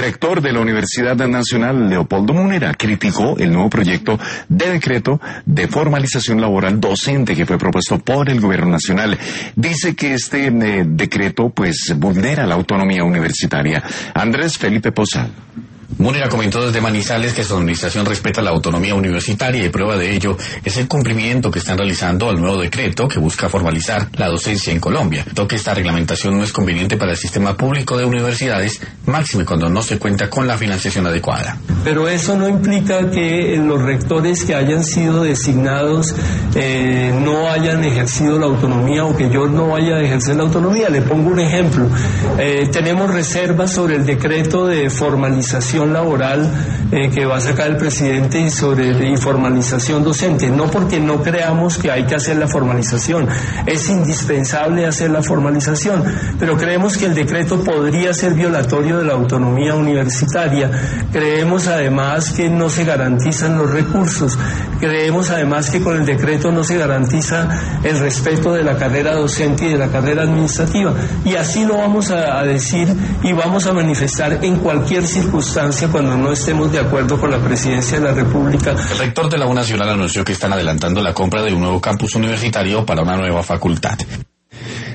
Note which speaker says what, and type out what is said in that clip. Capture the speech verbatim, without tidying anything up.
Speaker 1: El rector de la Universidad Nacional, Leopoldo Munera, criticó el nuevo proyecto de decreto de formalización laboral docente que fue propuesto por el gobierno nacional. Dice que este eh, decreto pues vulnera la autonomía universitaria. Andrés Felipe Posal.
Speaker 2: Munera comentó desde Manizales que su administración respeta la autonomía universitaria y prueba de ello es el cumplimiento que están realizando al nuevo decreto que busca formalizar la docencia en Colombia. Toque esta reglamentación no es conveniente para el sistema público de universidades, máxime cuando no se cuenta con la financiación adecuada.
Speaker 3: Pero eso no implica que los rectores que hayan sido designados eh, no hayan ejercido la autonomía o que yo no vaya a ejercer la autonomía. Le pongo un ejemplo. Eh, tenemos reservas sobre el decreto de formalización laboral eh, que va a sacar el presidente y sobre la informalización docente, no porque no creamos que hay que hacer la formalización, es indispensable hacer la formalización, pero creemos que el decreto podría ser violatorio de la autonomía universitaria. Creemos además que no se garantizan los recursos, creemos además que con el decreto no se garantiza el respeto de la carrera docente y de la carrera administrativa, y así lo vamos a, a decir y vamos a manifestar en cualquier circunstancia cuando no estemos de acuerdo con la presidencia de la República.
Speaker 2: El rector de la U Nacional anunció que están adelantando la compra de un nuevo campus universitario para una nueva facultad.